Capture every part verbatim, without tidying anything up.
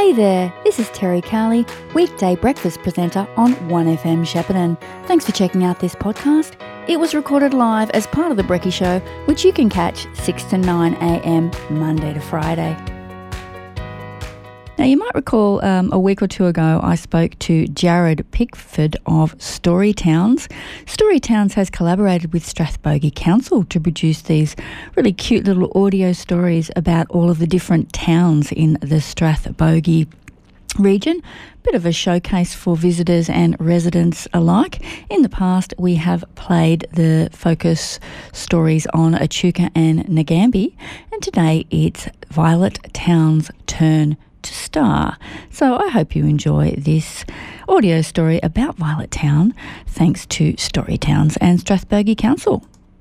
Hey there, this is Terry Cowley, weekday breakfast presenter on one F M Shepparton. Thanks for checking out this podcast. It was recorded live as part of The Brekkie Show, which you can catch six to nine a m Monday to Friday. Now, you might recall um, a week or two ago I spoke to Jared Pickford of Storytowns. Storytowns has collaborated with Strathbogie Council to produce these really cute little audio stories about all of the different towns in the Strathbogie region. Bit of a showcase for visitors and residents alike. In the past, we have played the focus stories on Echuca and Nagambie, and today it's Violet Town's turn to star. So I hope you enjoy this audio story about Violet Town, thanks to Storytowns and Strathbogie Council.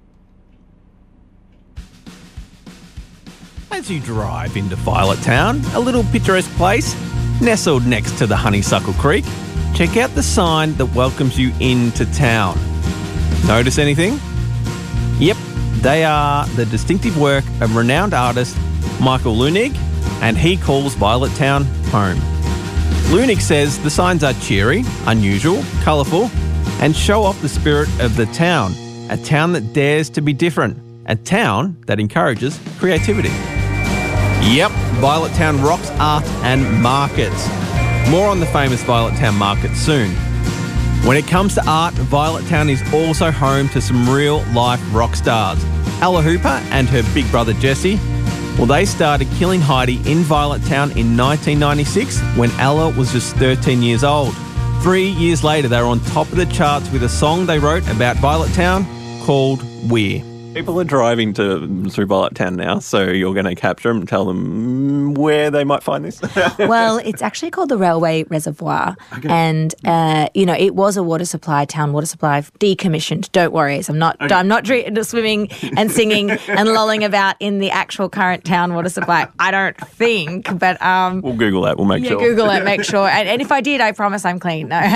As you drive into Violet Town, a little picturesque place nestled next to the Honeysuckle Creek, check out the sign that welcomes you into town. Notice anything? Yep, they are the distinctive work of renowned artist Michael Leunig, and he calls Violet Town home. Leunig says the signs are cheery, unusual, colourful, and show off the spirit of the town, a town that dares to be different, a town that encourages creativity. Yep, Violet Town rocks art and markets. More on the famous Violet Town market soon. When it comes to art, Violet Town is also home to some real-life rock stars. Ella Hooper and her big brother Jesse, well, they started Killing Heidi in Violet Town in nineteen ninety-six when Ella was just thirteen years old. Three years later, they were on top of the charts with a song they wrote about Violet Town called We're. People are driving to through Violet Town now, so you're going to capture them and tell them where they might find this? Well, it's actually called the Railway Reservoir, okay. and uh, you know it was a water supply town, water supply decommissioned. Don't worry, I'm not. Okay. I'm not dre- swimming and singing and lolling about in the actual current town water supply. I don't think, but um, we'll Google that. We'll make yeah, sure. Google it, make sure. And, and if I did, I promise I'm clean. No,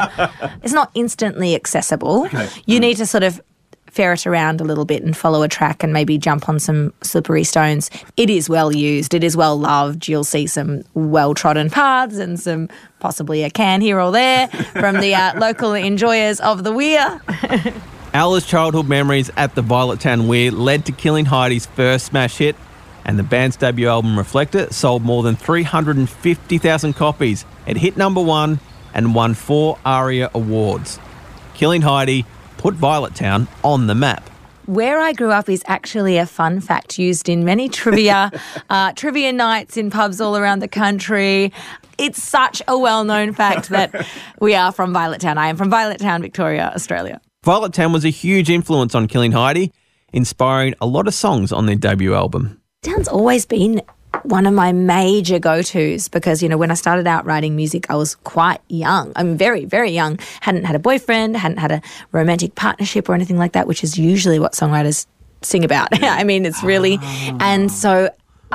it's not instantly accessible. Okay. You need to sort of ferret around a little bit and follow a track and maybe jump on some slippery stones. It is well used. It is well loved. You'll see some well-trodden paths and some possibly a can here or there from the uh, local enjoyers of the Weir. Ella's childhood memories at the Violet Town Weir led to Killing Heidi's first smash hit, and the band's debut album Reflector sold more than three hundred fifty thousand copies. It hit number one and won four ARIA awards. Killing Heidi put Violet Town on the map. Where I grew up is actually a fun fact used in many trivia, uh, trivia nights in pubs all around the country. It's such a well-known fact that we are from Violet Town. I am from Violet Town, Victoria, Australia. Violet Town was a huge influence on Killing Heidi, inspiring a lot of songs on their debut album. Town's always been one of my major go-tos because, you know, when I started out writing music, I was quite young. I'm very, very young. Hadn't had a boyfriend, hadn't had a romantic partnership or anything like that, which is usually what songwriters sing about. I mean, it's really... Oh. And so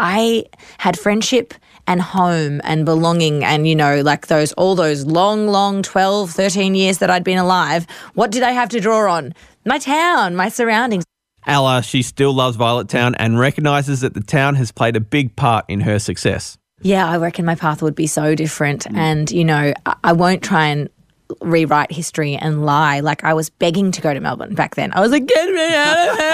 I had friendship and home and belonging and, you know, like those all those long, long twelve, thirteen years that I'd been alive. What did I have to draw on? My town, my surroundings. Ella, she still loves Violet Town and recognises that the town has played a big part in her success. Yeah, I reckon my path would be so different. Mm. And, you know, I, I won't try and rewrite history and lie. Like, I was begging to go to Melbourne back then. I was like, get me out of here.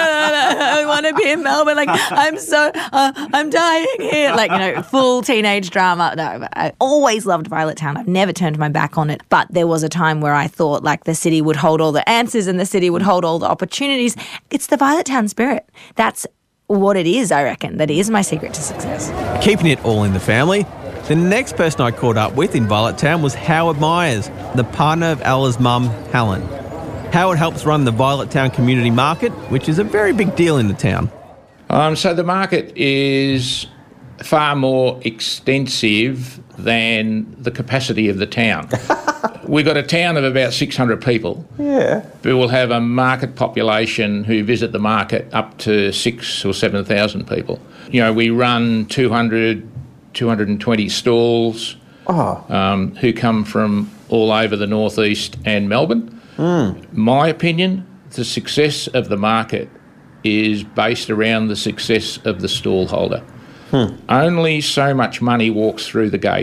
I want to be in Melbourne. Like, I'm so, uh, I'm dying here. Like, you know, full teenage drama. No, I always loved Violet Town. I've never turned my back on it. But there was a time where I thought, like, the city would hold all the answers and the city would hold all the opportunities. It's the Violet Town spirit. That's what it is, I reckon. That is my secret to success. Keeping it all in the family. The next person I caught up with in Violet Town was Howard Myers, the partner of Ella's mum, Helen. Howard helps run the Violet Town Community Market, which is a very big deal in the town. Um, so the market is far more extensive than the capacity of the town. We've got a town of about six hundred people. Yeah. We will have a market population who visit the market up to six or seven thousand people. You know, we run two hundred, two hundred twenty stalls oh. um, who come from all over the northeast and Melbourne. Mm. My opinion, the success of the market is based around the success of the stall holder. Hmm. Only so much money walks through the gate.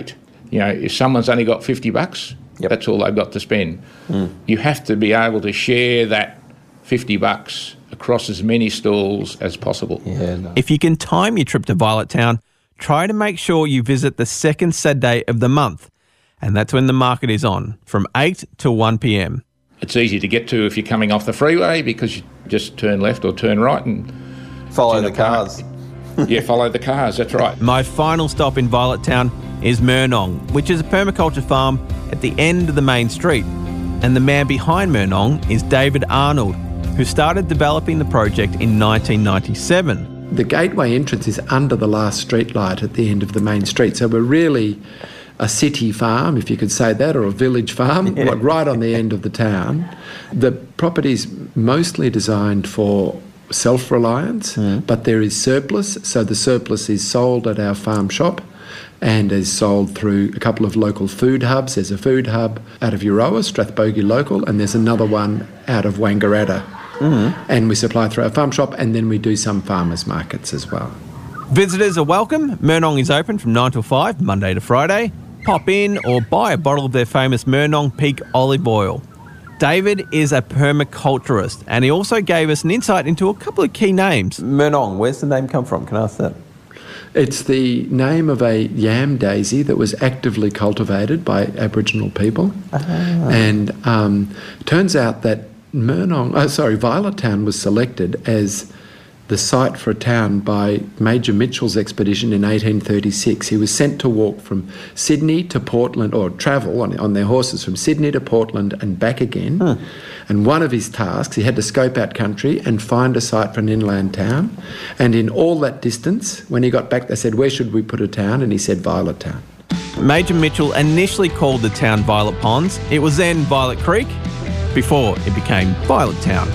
You know, if someone's only got fifty bucks, Yep. that's all they've got to spend. Mm. You have to be able to share that fifty bucks across as many stalls as possible. Yeah, no. If you can time your trip to Violet Town, try to make sure you visit the second Saturday of the month, and that's when the market is on, from eight till one p m. It's easy to get to if you're coming off the freeway because you just turn left or turn right and Follow the cars. yeah, follow the cars, that's right. My final stop in Violet Town is Murnong, which is a permaculture farm at the end of the main street. And the man behind Murnong is David Arnold, who started developing the project in nineteen ninety-seven. The gateway entrance is under the last street light at the end of the main street. So we're really a city farm, if you could say that, or a village farm, Yeah. like right on the end of the town. The property's mostly designed for self-reliance, mm. but there is surplus. So the surplus is sold at our farm shop and is sold through a couple of local food hubs. There's a food hub out of Euroa, Strathbogie local, and there's another one out of Wangaratta. Mm-hmm. And we supply through our farm shop, and then we do some farmers markets as well. Visitors are welcome. Murnong is open from nine till five, Monday to Friday. Pop in or buy a bottle of their famous Murnong Peak olive oil. David is a permaculturist, and he also gave us an insight into a couple of key names. Murnong, where's the name come from? Can I ask that? It's the name of a yam daisy that was actively cultivated by Aboriginal people. Ah. And um, turns out that Murnong, oh, sorry, Violet Town was selected as the site for a town by Major Mitchell's expedition in eighteen thirty-six. He was sent to walk from Sydney to Portland, or travel on, on their horses from Sydney to Portland and back again. Hmm. And one of his tasks, he had to scope out country and find a site for an inland town. And in all that distance, when he got back, they said, where should we put a town? And he said, Violet Town. Major Mitchell initially called the town Violet Ponds. It was then Violet Creek, before it became Violet Town.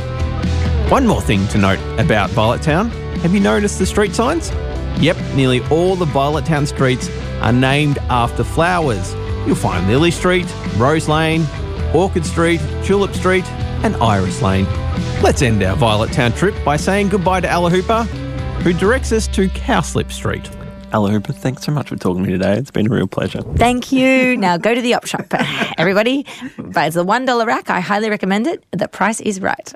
One more thing to note about Violet Town. Have you noticed the street signs? Yep, nearly all the Violet Town streets are named after flowers. You'll find Lily Street, Rose Lane, Orchid Street, Tulip Street and Iris Lane. Let's end our Violet Town trip by saying goodbye to Alla Hooper, who directs us to Cowslip Street. Alla Hooper, thanks so much for talking to me today. It's been a real pleasure. Thank you. Now go to the op shop. Everybody, but it's a one dollar rack. I highly recommend it. The price is right.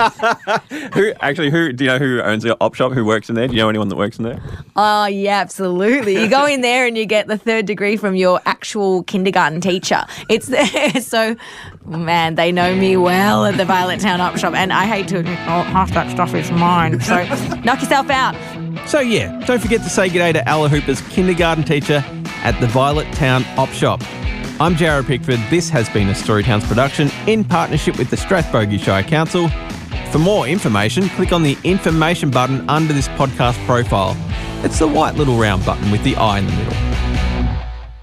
Who actually, who do you know who owns the op shop? Who works in there? Do you know anyone that works in there? Oh, yeah, absolutely. You go in there and you get the third degree from your actual kindergarten teacher. It's there. So, man, they know me well at the Violet Town op shop. And I hate to admit, oh, half that stuff is mine. So knock yourself out. So yeah, don't forget to say g'day to Alla Hooper's kindergarten teacher at the Violet Town Op Shop. I'm Jared Pickford. This has been a Storytowns production in partnership with the Strathbogie Shire Council. For more information, click on the information button under this podcast profile. It's the white little round button with the eye in the middle.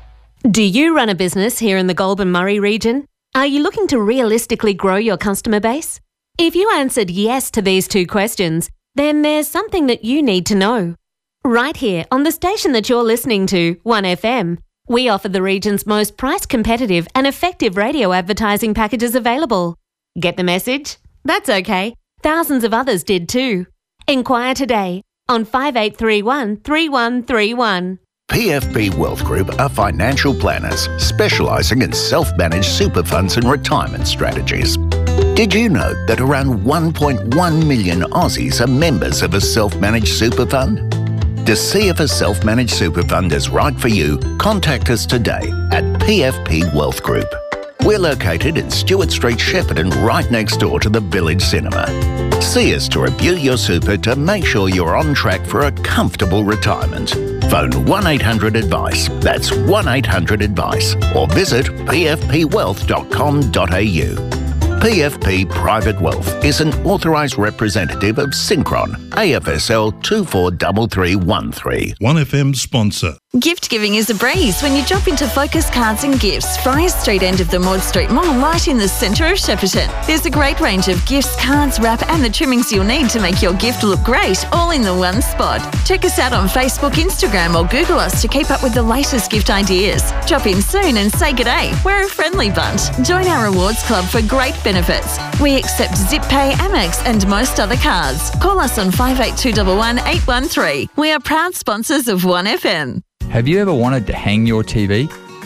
Do you run a business here in the Goulburn-Murray region? Are you looking to realistically grow your customer base? If you answered yes to these two questions, then there's something that you need to know. Right here on the station that you're listening to, one F M, we offer the region's most price-competitive and effective radio advertising packages available. Get the message? That's okay. Thousands of others did too. Inquire today on five eight three one, three one three one. P F P Wealth Group are financial planners specialising in self-managed super funds and retirement strategies. Did you know that around one point one million Aussies are members of a self-managed super fund? To see if a self-managed super fund is right for you, contact us today at P F P Wealth Group. We're located in Stewart Street, Shepparton, right next door to the Village Cinema. See us to review your super to make sure you're on track for a comfortable retirement. Phone one eight hundred advice, that's one eight hundred advice, or visit p f p wealth dot com dot a u. P F P Private Wealth is an authorised representative of Synchron, A F S L two four three three one three. one F M sponsor. Gift giving is a breeze when you jump into Focus Cards and Gifts, Friars Street end of the Maud Street Mall, right in the centre of Shepparton. There's a great range of gifts, cards, wrap and the trimmings you'll need to make your gift look great, all in the one spot. Check us out on Facebook, Instagram or Google us to keep up with the latest gift ideas. Drop in soon and say g'day. We're a friendly bunch. Join our rewards club for great benefits. We accept ZipPay, Amex and most other cards. Call us on five eight two one one, eight one three. We are proud sponsors of one F M. Have you ever wanted to hang your T V?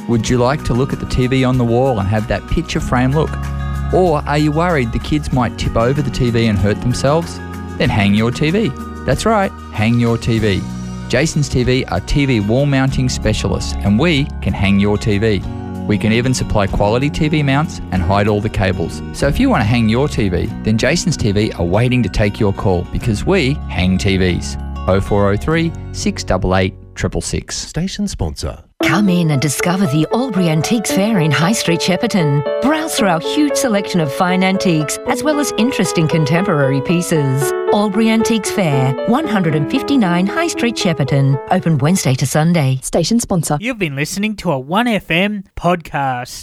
Would you like to look at the T V on the wall and have that picture frame look? Or are you worried the kids might tip over the T V and hurt themselves? Then hang your T V. That's right, hang your T V. Jason's T V are T V wall mounting specialists, and we can hang your T V. We can even supply quality T V mounts and hide all the cables. So if you want to hang your T V, then Jason's T V are waiting to take your call because we hang T Vs. oh four oh three, six eight eight, six six six. Station sponsor. Come in and discover the Albury Antiques Fair in High Street, Shepparton. Browse through our huge selection of fine antiques as well as interesting contemporary pieces. Albury Antiques Fair, one fifty-nine High Street, Shepparton. Open Wednesday to Sunday. Station sponsor. You've been listening to a one F M podcast.